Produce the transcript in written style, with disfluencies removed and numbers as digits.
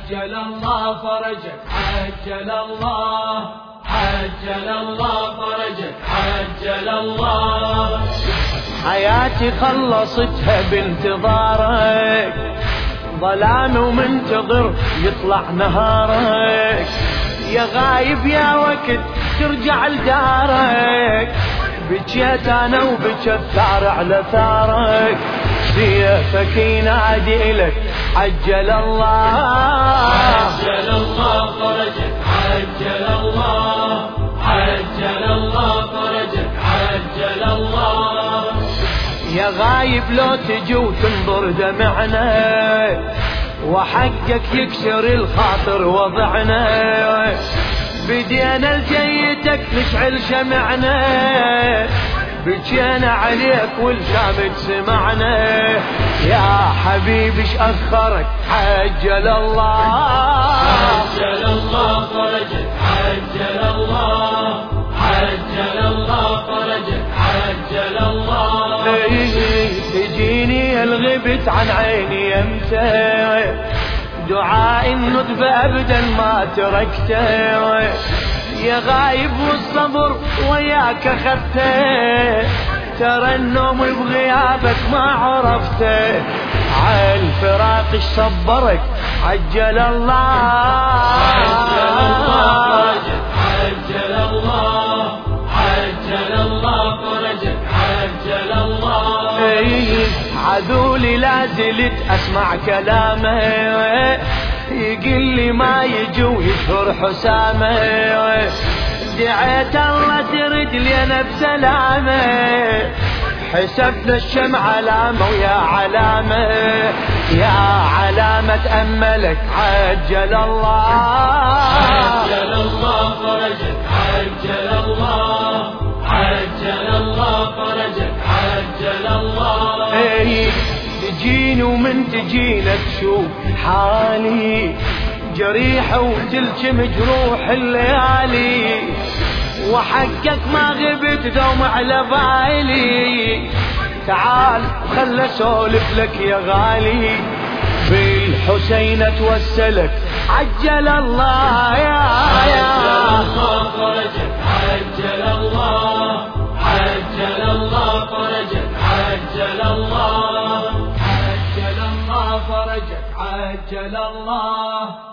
عجل الله فرجك، عجل الله، عجل الله فرجك، عجل الله. حياتي خلصتها بانتظارك، ظلام ومنتظر يطلع نهارك، يا غايب يا وقت ترجع لدارك، بجيت انا وبجى الثار على ثارك، سيفك ينادي لك عجل الله، عجل الله فرجك، عجل الله، عجل الله فرجك، عجل الله. يا غايب لو تجي وتنظر دمعنا، وحقك يكسر الخاطر وضعنا، بدينا لجيتك نشعل شمعنا، بجينا عليك والشامت سمعنا، يا حبيبي ايش اخرك عجل الله، عجل الله فرجك، عجل الله، عجل الله فرجك، عجل الله. تجيني الغبت عن عيني امتى، دعاء الندب ابدا ما تركته، يا غايب والصبر وياك اخذته، ترى النوم بغيابك ما عرفته، عالفراق ايش صبرك عجل الله، عجل الله فرجك، عجل الله، عجل الله فرجك، عجل الله. عذولي لا زلت اسمع كلامه، يقول لي ما يجي ويشهر حسامه، دعيت الله ترد لي انا بسلامه، حسبنا الشمع علامه ويا علامه، يا علامه املك عجل الله، عجل الله فرجك، عجل الله، عجل الله فرجك، عجل الله. تجيني ومن تجينا تشوف حالي، جريحة وتلك مجروح الليالي، وحقك ما غبت دوم على بالي، تعال خل اسولف لك يا غالي، بالحسين اتوسلك عجل الله يا عجل الله فرجك، عجل الله، عجل الله فرجك، عجل الله، عجل الله فرجك، عجل الله.